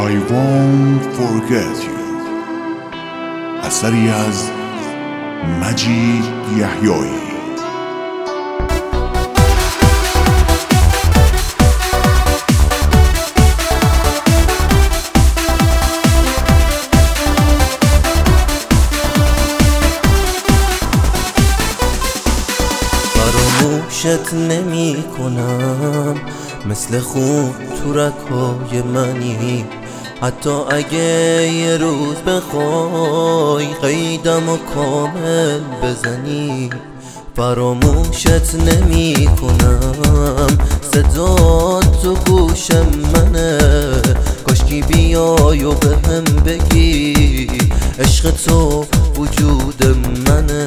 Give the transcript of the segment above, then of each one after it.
I won't forget you اثری از مجید یحیایی. فراموشت نمی کنم، مثل خون تو رگ‌های منی. حتی اگه یه روز بخوای قیدم و کامل بزنی. فراموشت نمی کنم، صدات تو گوشم منه. کاشکی بیای و بهم بگی عشق تو وجود منه.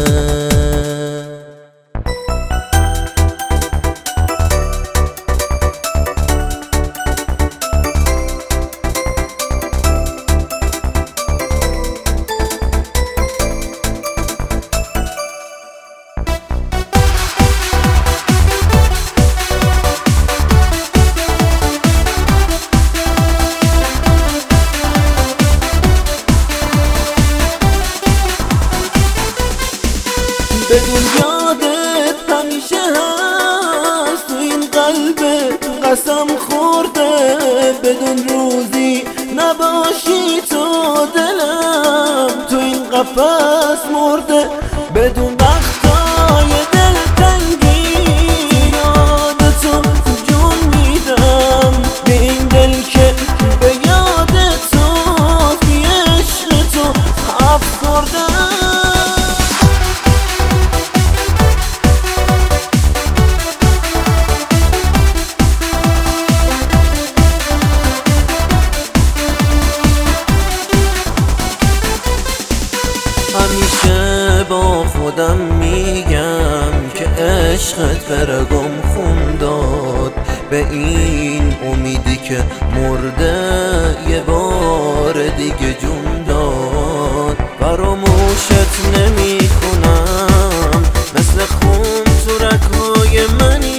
بدون یادت همیشه هست تو این قلبت قسم خورده. بدون روزی نباشی تو دلم تو این قفس مرده. بدون وقتای دلتنگی یاد تو جون میدم. به این دل که به یاد تو بی عشق تو افسرده. همیشه با خودم میگم که عشقت برگم خون داد. به این امیدی که مرده یه بار دیگه جون داد. فراموشت نمی کنم، مثل خون تو رگ‌های منی.